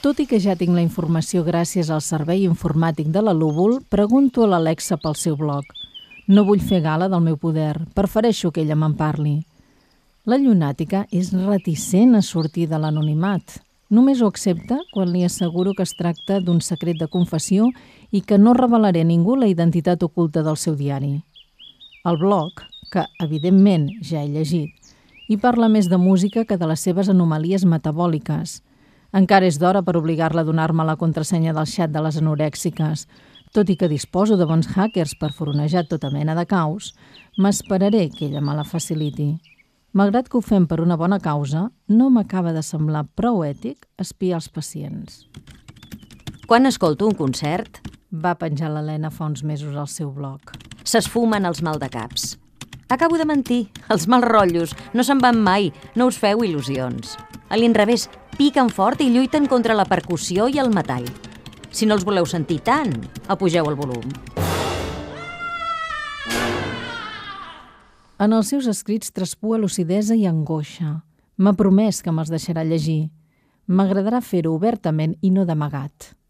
Tot i que ja tinc la informació gràcies al servei informàtic de la Lúvol, pregunto a l'Alexa pel seu blog. No vull fer gala del meu poder, prefereixo que ella me'n parli. La llunàtica és reticent a sortir de l'anonimat. Només ho accepta quan li asseguro que es tracta d'un secret de confessió i que no revelaré a ningú la identitat oculta del seu diari. El blog, que evidentment ja he llegit, hi parla més de música que de les seves anomalies metabòliques. Encara és d'hora per obligar-la a donar-me la contrasenya del xat de les anorèxiques. Tot i que disposo de bons hackers per foronejar tota mena de caos, m'esperaré que ella me la faciliti. Malgrat que ho fem per una bona causa, no m'acaba de semblar prou ètic espiar els pacients. Quan escolto un concert, Va penjar l'Helena fa uns mesos al seu blog. s'esfumen els maldecaps. Acabo de mentir, els mals rotllos no se'n van mai, no us feu il·lusions. A l'inrevés, piquen fort i lluiten contra la percussió i el metall. Si no els voleu sentir tant, apugeu el volum. En els seus escrits traspua lucidesa i angoixa. M'ha promès que me'ls deixarà llegir. M'agradarà fer-ho obertament i no d'amagat.